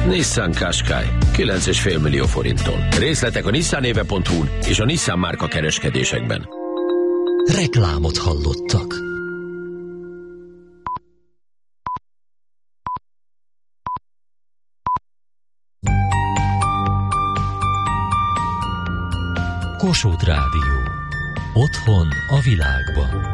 Nissan Qashqai 9,5 millió forinttól. Részletek a nissanéve.hu-n és a Nissan márka kereskedésekben. Reklámot hallottak. Kossuth Rádió. Otthon a világban.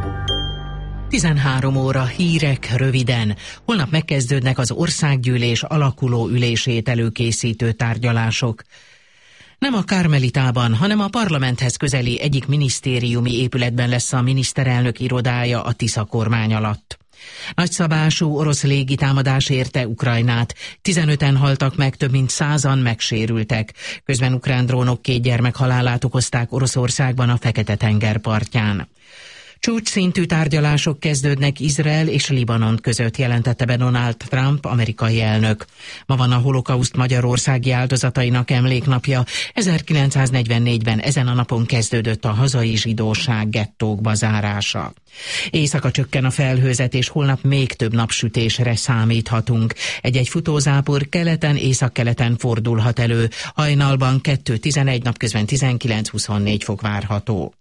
13 óra hírek röviden. Holnap megkezdődnek az országgyűlés alakuló ülését előkészítő tárgyalások. Nem a Karmelitában, hanem a parlamenthez közeli egyik minisztériumi épületben lesz a miniszterelnök irodája a Tisza kormány alatt. Nagyszabású orosz légitámadás érte Ukrajnát. 15-en haltak meg, több mint 100-an megsérültek. Közben ukrán drónok 2 gyermek halálát okozták Oroszországban a Fekete-tenger partján. Csúcsszintű tárgyalások kezdődnek Izrael és Libanon között, jelentette be Donald Trump, amerikai elnök. Ma van a holokauszt magyarországi áldozatainak emléknapja. 1944-ben ezen a napon kezdődött a hazai zsidóság gettókba zárása. Éjszaka csökken a felhőzet, és holnap még több napsütésre számíthatunk. Egy-egy futózápor keleten, északkeleten fordulhat elő. Hajnalban 2-11, napközben 19-24 fok várható.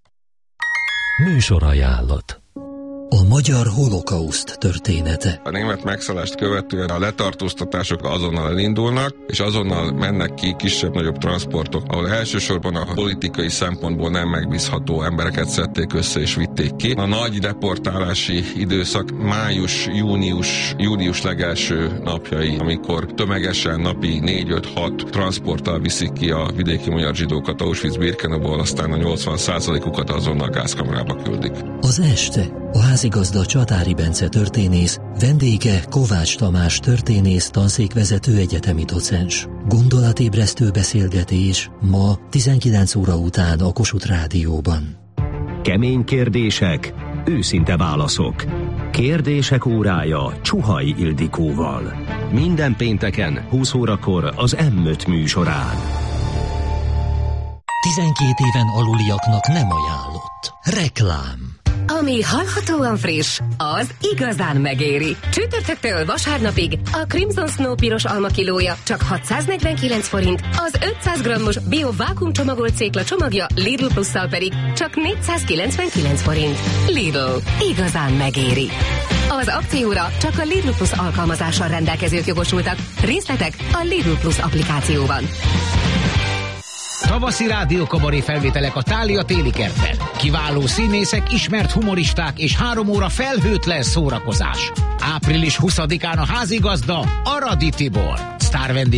Műsorajánlat. A magyar holokauszt története. A német megszállást követően a letartóztatások azonnal elindulnak, és azonnal mennek ki kisebb-nagyobb transportok, ahol elsősorban a politikai szempontból nem megbízható embereket szedték össze és vitték ki. A nagy deportálási időszak május, június legelső napjai, amikor tömegesen napi 4-5-6 transporttal viszik ki a vidéki magyar zsidókat Auschwitz-Birkenauból, aztán a 80%-ukat azonnal gázkamrába küldik. Az este a házigazda Csatári Bence történész, vendége Kovács Tamás történész, tanszékvezető, egyetemi docens. Gondolatébresztő beszélgetés ma 19 óra után a Kossuth Rádióban. Kemény kérdések, őszinte válaszok. Kérdések órája Csuhai Ildikóval. Minden pénteken 20 órakor az M5 műsorán. 12 éven aluliaknak nem ajánlott. Reklám. Ami hallhatóan friss, az igazán megéri. Csütörtöktől vasárnapig a Crimson Snow piros alma kilója csak 649 forint, az 500 g-os bio vákuum csomagolt cékla csomagja Lidl Plusszal pedig csak 499 forint. Lidl. Igazán megéri. Az akcióra csak a Lidl Plus alkalmazással rendelkezők jogosultak. Részletek a Lidl Plus applikációban. Tavaszi rádiókabaré felvételek a Thália téli kertben. Kiváló színészek, ismert humoristák és 3 óra felhőtlen szórakozás. Április 20-án a házigazda Aradi Tibor. Sztárvendég